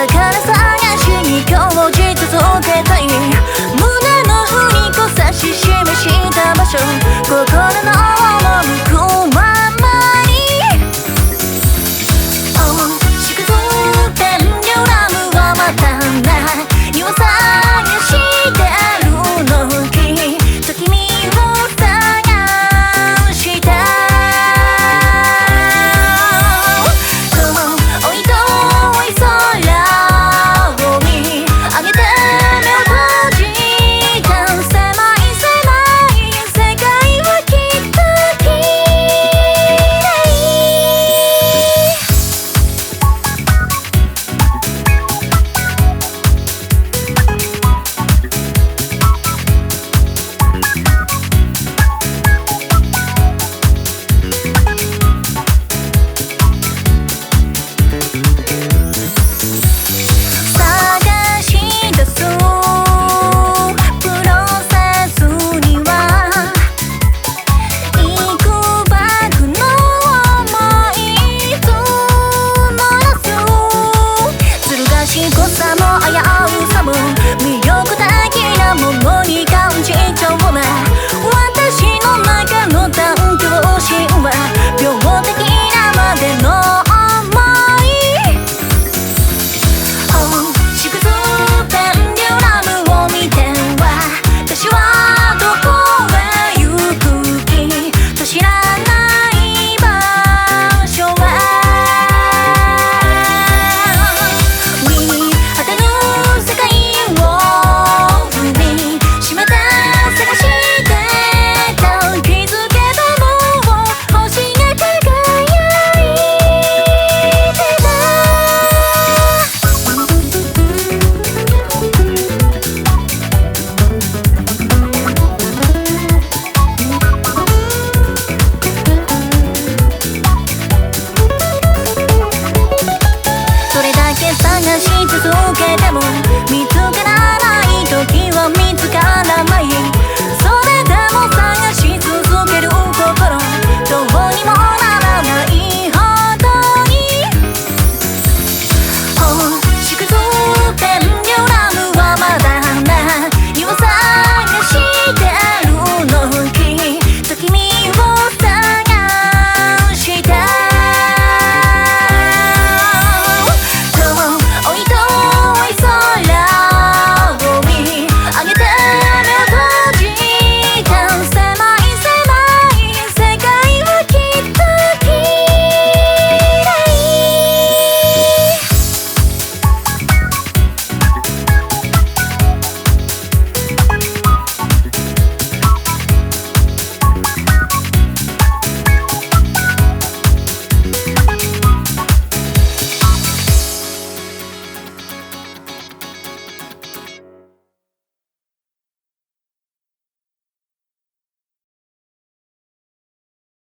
だから探しに興じ続けたい。胸のふにこ指し示した場所、心の赴くままにしくずってんでラムはまた何を探してるのきっと君を探したおいとい空を見上げて目を閉じた狭い狭い世界はきっと綺麗。探し出すプロセスにはいくばくの想い募らす。ずる賢さも危うさも魅力的なものに感じちゃうな。私の中の探求心は病的なまでのしくずってんでラムを見ては私はどこへ行く気と知らない場所は見果てぬ世界を踏みしめて探してた気づけばもう星が輝いてた。それだけ探し続けても見つからない時は見つからない。それでも探し続ける心どう